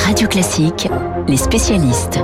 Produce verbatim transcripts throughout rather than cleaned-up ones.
Radio Classique, les spécialistes.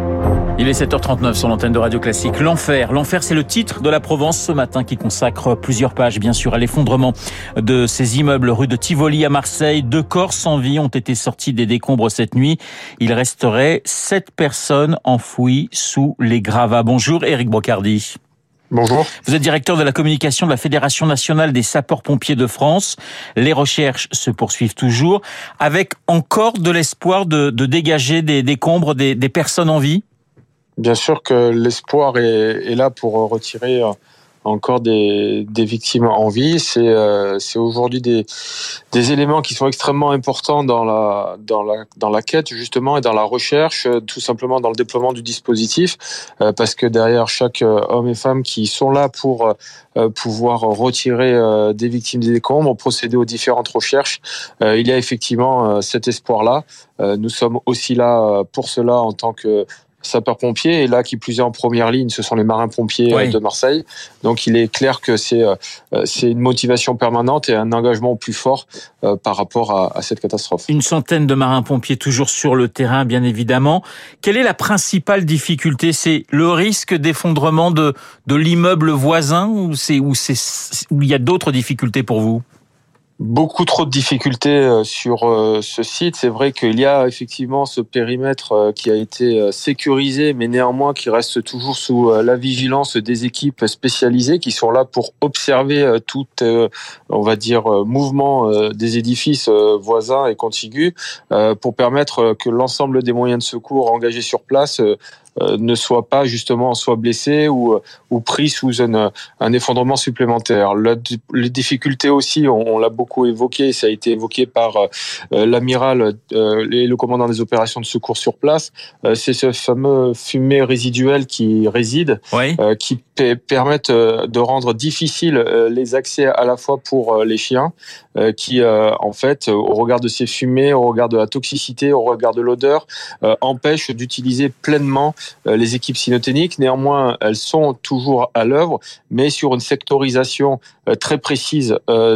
Il est sept heures trente-neuf sur l'antenne de Radio Classique. L'enfer. L'enfer, c'est le titre de la Provence ce matin qui consacre plusieurs pages, bien sûr, à l'effondrement de ces immeubles rue de Tivoli à Marseille. Deux corps sans vie ont été sortis des décombres cette nuit. Il resterait sept personnes enfouies sous les gravats. Bonjour, Éric Brocardi. Bonjour. Vous êtes directeur de la communication de la Fédération nationale des sapeurs-pompiers de France. Les recherches se poursuivent toujours, avec encore de l'espoir de, de dégager des décombres, des, des personnes en vie. Bien sûr que l'espoir est, est là pour retirer encore des, des victimes en vie. C'est, euh, c'est aujourd'hui des, des éléments qui sont extrêmement importants dans la, dans la, dans la quête justement et dans la recherche, tout simplement dans le déploiement du dispositif, euh, parce que derrière chaque homme et femme qui sont là pour euh, pouvoir retirer euh, des victimes des décombres, procéder aux différentes recherches, euh, il y a effectivement euh, cet espoir-là. Euh, nous sommes aussi là pour cela en tant que sapeurs-pompiers, et là qui plus est en première ligne, ce sont les marins-pompiers oui. de Marseille. Donc il est clair que c'est euh, c'est une motivation permanente et un engagement plus fort euh, par rapport à, à cette catastrophe. Une centaine de marins-pompiers toujours sur le terrain, bien évidemment. Quelle est la principale difficulté ? C'est le risque d'effondrement de de l'immeuble voisin ou c'est ou c'est où il y a d'autres difficultés pour vous ? Beaucoup trop de difficultés sur ce site. C'est vrai qu'il y a effectivement ce périmètre qui a été sécurisé, mais néanmoins qui reste toujours sous la vigilance des équipes spécialisées qui sont là pour observer tout, on va dire, mouvement des édifices voisins et contigus pour permettre que l'ensemble des moyens de secours engagés sur place Euh, ne soit pas justement soit blessé ou ou pris sous un, un effondrement supplémentaire. La, les difficultés aussi, on, on l'a beaucoup évoqué, ça a été évoqué par euh, l'amiral euh, et le commandant des opérations de secours sur place. Euh, c'est ce fameux fumée résiduelle qui réside, oui. euh, qui p- permettent euh, de rendre difficile euh, les accès à la fois pour euh, les chiens, euh, qui euh, en fait, au regard de ces fumées, au regard de la toxicité, au regard de l'odeur, euh, empêchent d'utiliser pleinement les équipes cynoténiques. Néanmoins, elles sont toujours à l'œuvre, mais sur une sectorisation très précise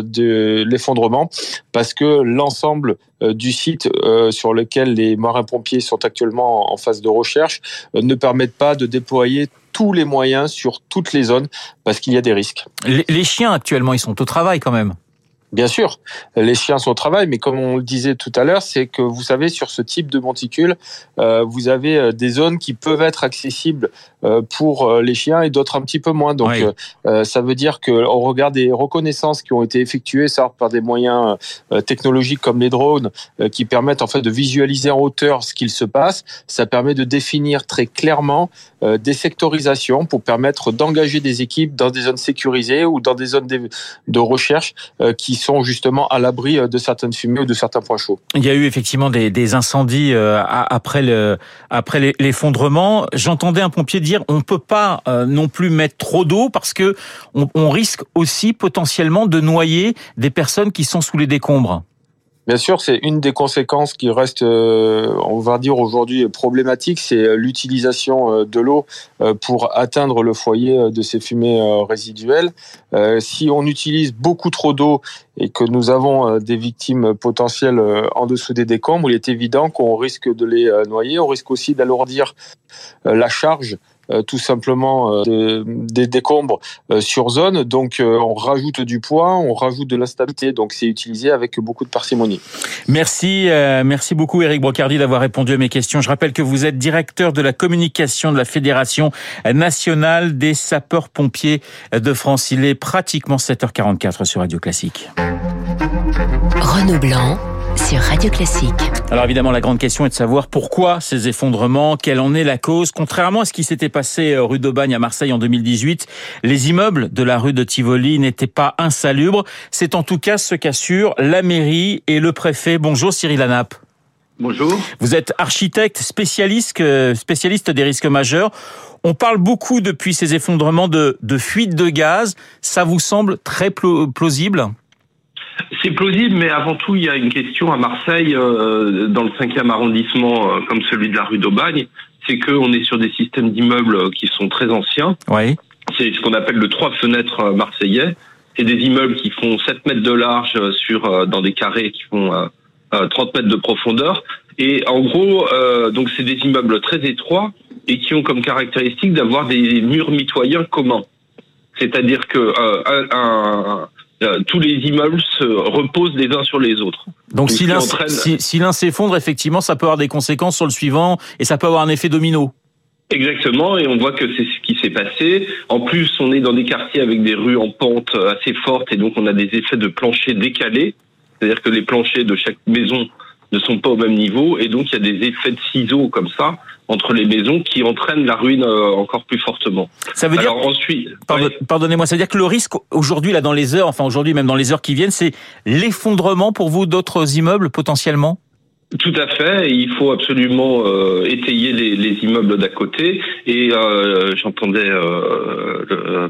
de l'effondrement, parce que l'ensemble du site sur lequel les marins-pompiers sont actuellement en phase de recherche ne permettent pas de déployer tous les moyens sur toutes les zones, parce qu'il y a des risques. Les chiens, actuellement, ils sont au travail quand même. Bien sûr, les chiens sont au travail, mais comme on le disait tout à l'heure, c'est que vous savez, sur ce type de monticule, euh, vous avez des zones qui peuvent être accessibles euh, pour les chiens et d'autres un petit peu moins. Donc, oui. euh, ça veut dire qu'au regard des reconnaissances qui ont été effectuées, ça par des moyens euh, technologiques comme les drones, euh, qui permettent en fait de visualiser en hauteur ce qu'il se passe, ça permet de définir très clairement euh, des sectorisations pour permettre d'engager des équipes dans des zones sécurisées ou dans des zones de, de recherche euh, qui sont justement à l'abri de certaines fumées ou de certains points chauds. Il y a eu effectivement des, des incendies euh, après le après l'effondrement. J'entendais un pompier dire on peut pas euh, non plus mettre trop d'eau parce que on, on risque aussi potentiellement de noyer des personnes qui sont sous les décombres. Bien sûr, c'est une des conséquences qui reste, euh, on va dire aujourd'hui problématique, c'est l'utilisation de l'eau pour atteindre le foyer de ces fumées résiduelles. Euh, si on utilise beaucoup trop d'eau et que nous avons des victimes potentielles en dessous des décombres, il est évident qu'on risque de les noyer. On risque aussi d'alourdir la charge Euh, tout simplement euh, des décombres euh, sur zone. Donc euh, on rajoute du poids, on rajoute de l'instabilité. Donc c'est utilisé avec beaucoup de parcimonie. Merci, euh, merci beaucoup Éric Brocardi d'avoir répondu à mes questions. Je rappelle que vous êtes directeur de la communication de la Fédération nationale des sapeurs-pompiers de France. Il est pratiquement sept heures quarante-quatre sur Radio Classique. Renaud Blanc sur Radio Classique. Alors évidemment, la grande question est de savoir pourquoi ces effondrements, quelle en est la cause. Contrairement à ce qui s'était passé rue d'Aubagne à Marseille en deux mille dix-huit, les immeubles de la rue de Tivoli n'étaient pas insalubres. C'est en tout cas ce qu'assurent la mairie et le préfet. Bonjour Cyril Hanap. Bonjour. Vous êtes architecte spécialiste, spécialiste des risques majeurs. On parle beaucoup depuis ces effondrements de, de fuite de gaz. Ça vous semble très plausible ? C'est plausible, mais avant tout, il y a une question à Marseille, euh, dans le cinquième arrondissement, euh, comme celui de la rue d'Aubagne, c'est qu'on est sur des systèmes d'immeubles qui sont très anciens. Oui. C'est ce qu'on appelle le trois fenêtres marseillais. C'est des immeubles qui font sept mètres de large sur, euh, dans des carrés qui font euh, trente mètres de profondeur. Et en gros, euh, donc c'est des immeubles très étroits et qui ont comme caractéristique d'avoir des murs mitoyens communs. C'est-à-dire que euh, un, un, un, tous les immeubles se reposent les uns sur les autres. Donc, Donc si, l'un, entraîne... si, si l'un s'effondre, effectivement, ça peut avoir des conséquences sur le suivant et ça peut avoir un effet domino. Exactement, et on voit que c'est ce qui s'est passé. En plus, on est dans des quartiers avec des rues en pente assez fortes et donc on a des effets de plancher décalés. C'est-à-dire que les planchers de chaque maison ne sont pas au même niveau et donc il y a des effets de ciseaux comme ça entre les maisons qui entraînent la ruine encore plus fortement. Ça veut dire Alors ensuite, pardon, ouais. pardonnez-moi, ça veut dire que le risque aujourd'hui là dans les heures, enfin aujourd'hui même dans les heures qui viennent, c'est l'effondrement pour vous d'autres immeubles potentiellement ? Tout à fait, il faut absolument euh, étayer les, les immeubles d'à côté et euh, j'entendais euh,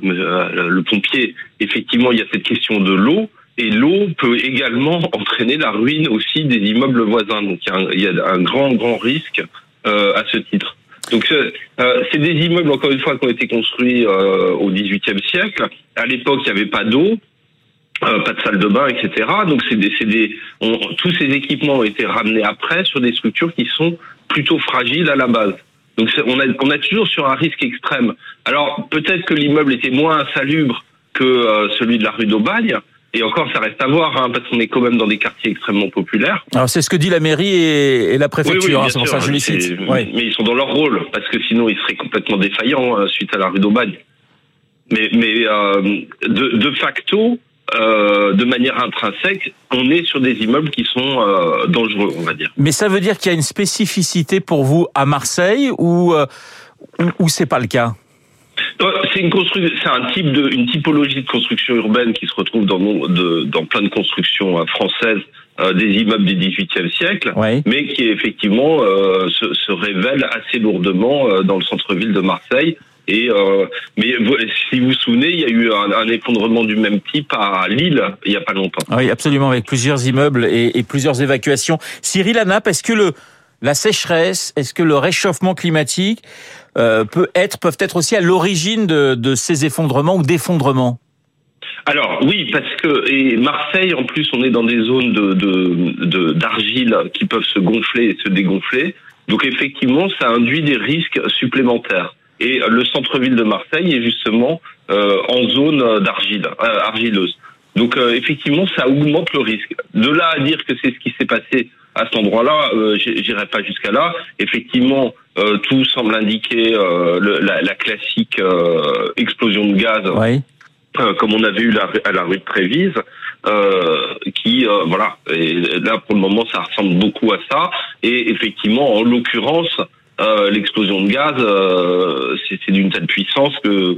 le, le pompier, effectivement il y a cette question de l'eau et l'eau peut également entraîner la ruine aussi des immeubles voisins, donc il y a un, il y a un grand grand risque euh, à ce titre. Donc euh, c'est des immeubles encore une fois qui ont été construits euh, au dix-huitième siècle, à l'époque il n'y avait pas d'eau. Euh, pas de salle de bain, et cetera. Donc c'est des, c'est des, on, tous ces équipements ont été ramenés après sur des structures qui sont plutôt fragiles à la base. Donc c'est, on a, on a toujours sur un risque extrême. Alors peut-être que l'immeuble était moins insalubre que euh, celui de la rue d'Aubagne. Et encore, ça reste à voir, hein, parce qu'on est quand même dans des quartiers extrêmement populaires. Alors c'est ce que dit la mairie et, et la préfecture, oui, oui, hein, c'est pour ça que je les cite. Oui. Mais ils sont dans leur rôle, parce que sinon ils seraient complètement défaillants euh, suite à la rue d'Aubagne. Mais, mais euh, de, de facto. Euh, de manière intrinsèque, on est sur des immeubles qui sont euh, dangereux, on va dire. Mais ça veut dire qu'il y a une spécificité pour vous à Marseille ou euh, ou, ou c'est pas le cas ? C'est une construction, c'est un type de, une typologie de construction urbaine qui se retrouve dans de, dans plein de constructions euh, françaises, euh, des immeubles du dix-huitième siècle, oui. Mais qui effectivement euh, se, se révèle assez lourdement euh, dans le centre-ville de Marseille. Et euh, mais si vous vous souvenez, il y a eu un, un effondrement du même type à Lille il y a pas longtemps. Oui, absolument, avec plusieurs immeubles et, et plusieurs évacuations. Cyril Hanap, est-ce que le la sécheresse, est-ce que le réchauffement climatique euh, peut être peuvent être aussi à l'origine de, de ces effondrements ou d'effondrements ? Alors oui, parce que et Marseille, en plus, on est dans des zones de, de, de d'argile qui peuvent se gonfler et se dégonfler. Donc effectivement, ça induit des risques supplémentaires. Et le centre-ville de Marseille est justement euh, en zone d'argile, euh, argileuse. Donc euh, effectivement, ça augmente le risque. De là à dire que c'est ce qui s'est passé à cet endroit-là, euh, j'irai pas jusqu'à là. Effectivement, euh, tout semble indiquer euh, le, la, la classique euh, explosion de gaz, oui. euh, comme on avait eu la, à la rue de Trévise, euh, qui euh, voilà. Et là, pour le moment, ça ressemble beaucoup à ça. Et effectivement, en l'occurrence. Euh, l'explosion de gaz, euh, c'est, c'est d'une telle puissance que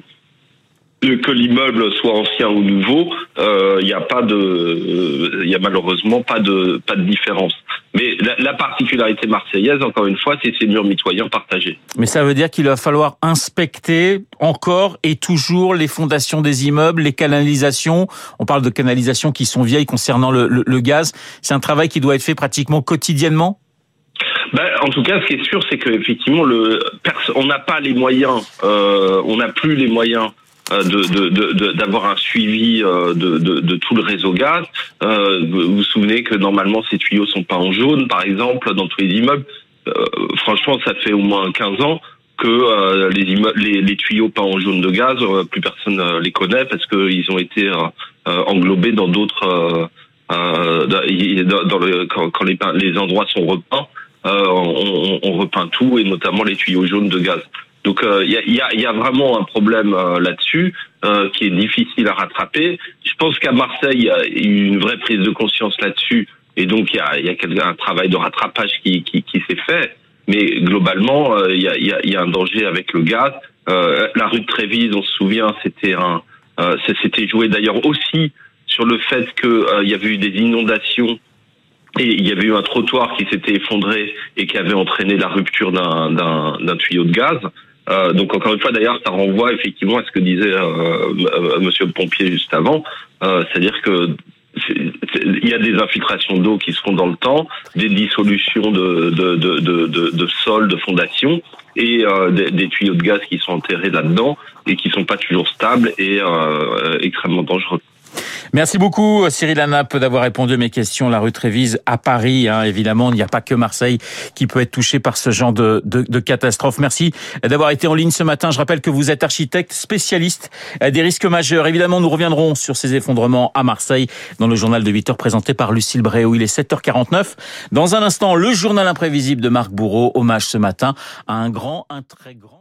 que l'immeuble soit ancien ou nouveau, il euh, y a pas de, il euh, y a malheureusement pas de pas de différence. Mais la, la particularité marseillaise, encore une fois, c'est ces murs mitoyens partagés. Mais ça veut dire qu'il va falloir inspecter encore et toujours les fondations des immeubles, les canalisations. On parle de canalisations qui sont vieilles concernant le, le, le gaz. C'est un travail qui doit être fait pratiquement quotidiennement. Ben, en tout cas, ce qui est sûr, c'est que effectivement, le, on n'a pas les moyens, euh, on n'a plus les moyens euh, de, de, de, de, d'avoir un suivi euh, de, de, de tout le réseau gaz. Euh, vous vous souvenez que normalement, ces tuyaux sont pas en jaune, par exemple, dans tous les immeubles. Euh, franchement, ça fait au moins quinze ans que euh, les, immeubles, les, les tuyaux pas en jaune de gaz, euh, plus personne euh, les connaît parce qu'ils ont été euh, euh, englobés dans d'autres, euh, euh, dans, dans le, quand, quand les, les endroits sont repeints. Euh, on, on repeint tout et notamment les tuyaux jaunes de gaz. Donc il euh, y, a, y, a, y a vraiment un problème euh, là-dessus euh, qui est difficile à rattraper. Je pense qu'à Marseille, il y a eu une vraie prise de conscience là-dessus et donc il y a, y a un travail de rattrapage qui, qui, qui s'est fait. Mais globalement, il euh, y, a, y, a, y a un danger avec le gaz. Euh, la rue de Trévise, on se souvient, c'était un, euh, ça s'était joué d'ailleurs aussi sur le fait qu'il euh, y avait eu des inondations. Et il y avait eu un trottoir qui s'était effondré et qui avait entraîné la rupture d'un, d'un, d'un tuyau de gaz. Euh, donc encore une fois, d'ailleurs, ça renvoie effectivement à ce que disait euh, Monsieur le pompier juste avant, euh, c'est-à-dire que c'est, c'est, il y a des infiltrations d'eau qui se font dans le temps, des dissolutions de, de, de, de, de, de sol, de fondation, et euh, des, des tuyaux de gaz qui sont enterrés là-dedans et qui sont pas toujours stables et euh, extrêmement dangereux. Merci beaucoup Cyril Hanap d'avoir répondu à mes questions. La rue Trévise à Paris, hein, évidemment, il n'y a pas que Marseille qui peut être touché par ce genre de, de, de catastrophe. Merci d'avoir été en ligne ce matin. Je rappelle que vous êtes architecte spécialiste des risques majeurs. Évidemment, nous reviendrons sur ces effondrements à Marseille dans le journal de huit heures présenté par Lucille Bréau. Il est sept heures quarante-neuf. Dans un instant, le journal imprévisible de Marc Bourreau. Hommage ce matin à un grand, un très grand